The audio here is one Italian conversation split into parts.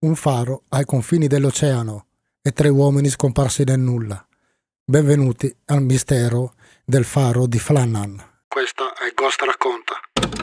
un faro ai confini dell'oceano e 3 uomini scomparsi nel nulla. Benvenuti al mistero del faro di Flannan. Questa è Ghost Racconta.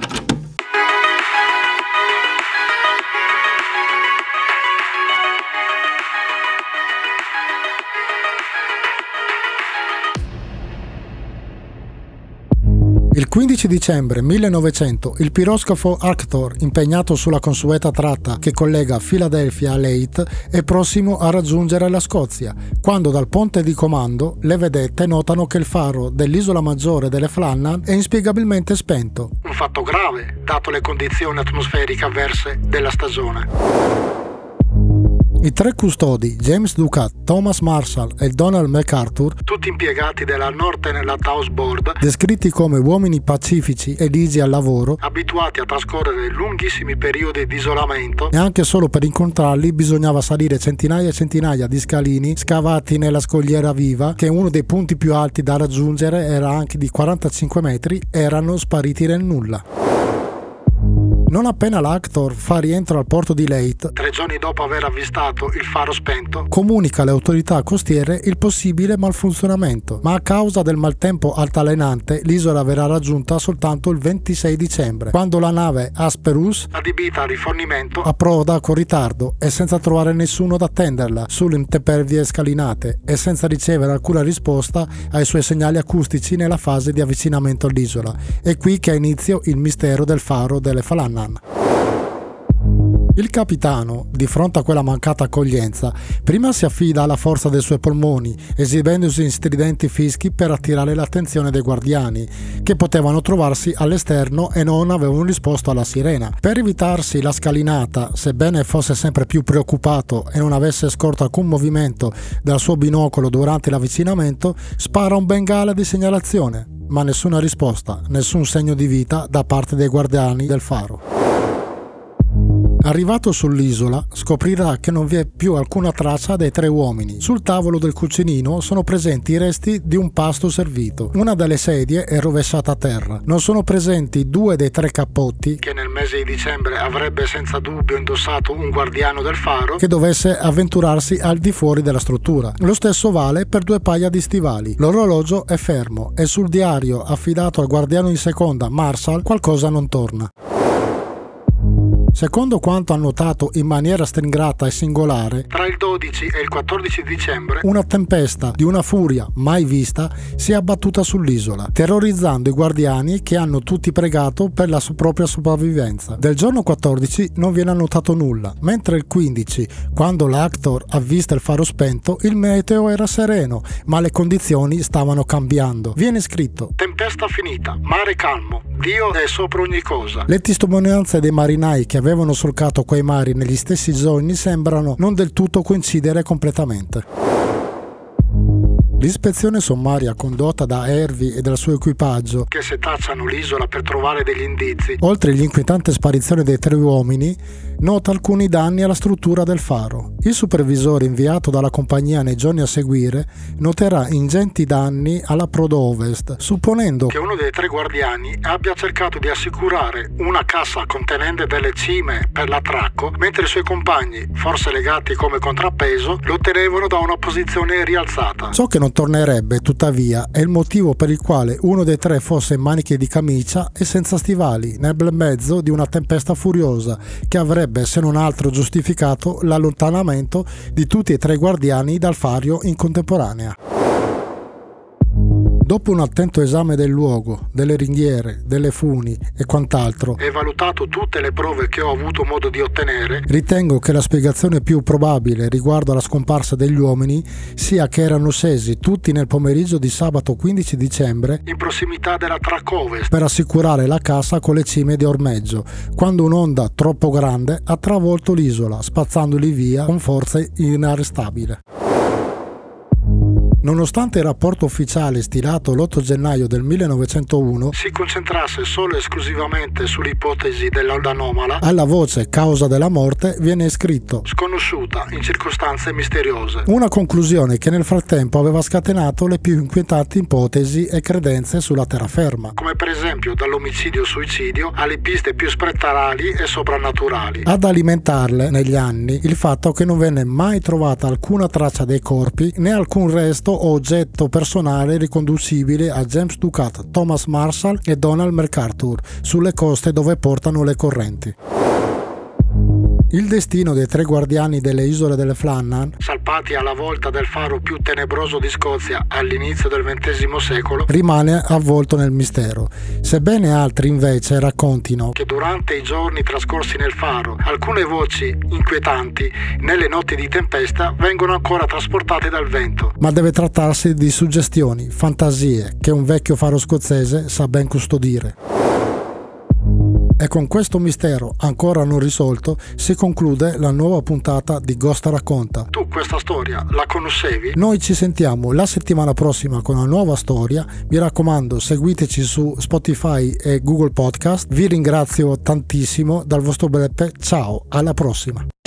Il 15 dicembre 1900 il piroscafo Arctor, impegnato sulla consueta tratta che collega Philadelphia a Leyte, è prossimo a raggiungere la Scozia, quando dal ponte di comando le vedette notano che il faro dell'isola maggiore delle Flannan è inspiegabilmente spento. Un fatto grave, dato le condizioni atmosferiche avverse della stagione. I 3 custodi, James Ducat, Thomas Marshall e Donald MacArthur, tutti impiegati della Northern Lighthouse Board, descritti come uomini pacifici e ligi al lavoro, abituati a trascorrere lunghissimi periodi di isolamento, e anche solo per incontrarli bisognava salire centinaia e centinaia di scalini scavati nella scogliera viva, che uno dei punti più alti da raggiungere era anche di 45 metri, erano spariti nel nulla. Non appena l'Arctor fa rientro al porto di Leyte, 3 giorni dopo aver avvistato il faro spento, comunica alle autorità costiere il possibile malfunzionamento, ma a causa del maltempo altalenante l'isola verrà raggiunta soltanto il 26 dicembre, quando la nave Asperus, adibita a rifornimento, approda con ritardo e senza trovare nessuno ad attenderla sulle impervie scalinate e senza ricevere alcuna risposta ai suoi segnali acustici nella fase di avvicinamento all'isola. È qui che ha inizio il mistero del faro delle Flannan. Il capitano, di fronte a quella mancata accoglienza, prima si affida alla forza dei suoi polmoni, esibendosi in stridenti fischi per attirare l'attenzione dei guardiani, che potevano trovarsi all'esterno e non avevano risposto alla sirena. Per evitarsi la scalinata, sebbene fosse sempre più preoccupato e non avesse scorto alcun movimento dal suo binocolo durante l'avvicinamento, spara un bengala di segnalazione, ma nessuna risposta, nessun segno di vita da parte dei guardiani del faro. Arrivato sull'isola, scoprirà che non vi è più alcuna traccia dei 3 uomini. Sul tavolo del cucinino sono presenti i resti di un pasto servito. Una delle sedie è rovesciata a terra. Non sono presenti 2 dei 3 cappotti che nel mese di dicembre avrebbe senza dubbio indossato un guardiano del faro che dovesse avventurarsi al di fuori della struttura. Lo stesso vale per 2 paia di stivali. L'orologio è fermo e sul diario affidato al guardiano in seconda, Marshall, qualcosa non torna. Secondo quanto annotato in maniera stringata e singolare, tra il 12 e il 14 dicembre una tempesta di una furia mai vista si è abbattuta sull'isola, terrorizzando i guardiani che hanno tutti pregato per la propria sopravvivenza. Del giorno 14 non viene annotato nulla, mentre il 15, quando l'Arctor avvista il faro spento, il meteo era sereno, ma le condizioni stavano cambiando. Viene scritto: tempesta finita, mare calmo, Dio è sopra ogni cosa. Le testimonianze dei marinai che avevano solcato quei mari negli stessi giorni sembrano non del tutto coincidere completamente. L'ispezione sommaria condotta da Hervey e dal suo equipaggio, che setacciano l'isola per trovare degli indizi, oltre all'inquietante sparizione dei 3 uomini, nota alcuni danni alla struttura del faro. Il supervisore inviato dalla compagnia nei giorni a seguire noterà ingenti danni alla prodo ovest, supponendo che uno dei 3 guardiani abbia cercato di assicurare una cassa contenente delle cime per l'attracco, mentre i suoi compagni, forse legati come contrappeso, lo tenevano da una posizione rialzata. Ciò che non tornerebbe, tuttavia, è il motivo per il quale uno dei 3 fosse in maniche di camicia e senza stivali, nel bel mezzo di una tempesta furiosa che avrebbe, se non altro, giustificato l'allontanamento di tutti e 3 guardiani dal faro in contemporanea. Dopo un attento esame del luogo, delle ringhiere, delle funi e quant'altro, e valutato tutte le prove che ho avuto modo di ottenere, ritengo che la spiegazione più probabile riguardo alla scomparsa degli uomini sia che erano scesi tutti nel pomeriggio di sabato 15 dicembre in prossimità della track ovest per assicurare la cassa con le cime di ormeggio, quando un'onda troppo grande ha travolto l'isola, spazzandoli via con forza inarrestabile. Nonostante il rapporto ufficiale stilato l'8 gennaio del 1901 si concentrasse solo e esclusivamente sull'ipotesi dell'anomala, alla voce causa della morte viene iscritto sconosciuta in circostanze misteriose. Una conclusione che nel frattempo aveva scatenato le più inquietanti ipotesi e credenze sulla terraferma, come per esempio dall'omicidio-suicidio alle piste più spettrali e soprannaturali. Ad alimentarle negli anni il fatto che non venne mai trovata alcuna traccia dei corpi né alcun resto o oggetto personale riconducibile a James Ducat, Thomas Marshall e Donald MacArthur sulle coste dove portano le correnti. Il destino dei 3 guardiani delle isole delle Flannan, salpati alla volta del faro più tenebroso di Scozia all'inizio del XX secolo, rimane avvolto nel mistero, sebbene altri invece raccontino che durante i giorni trascorsi nel faro alcune voci inquietanti nelle notti di tempesta vengono ancora trasportate dal vento. Ma deve trattarsi di suggestioni, fantasie che un vecchio faro scozzese sa ben custodire. E con questo mistero ancora non risolto si conclude la nuova puntata di Ghost Racconta. Tu questa storia la conoscevi? Noi ci sentiamo la settimana prossima con una nuova storia. Mi raccomando, seguiteci su Spotify e Google Podcast. Vi ringrazio tantissimo dal vostro Beppe. Ciao, alla prossima.